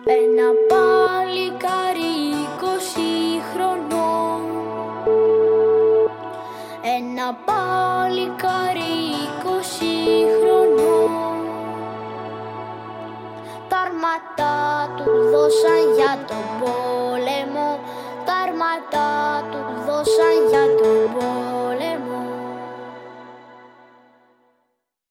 Ένα παλικάρι 20 χρονών, ένα παλικάρι 20 χρονών. Τα αρματά του δώσαν για τον πόλεμο, τα αρματά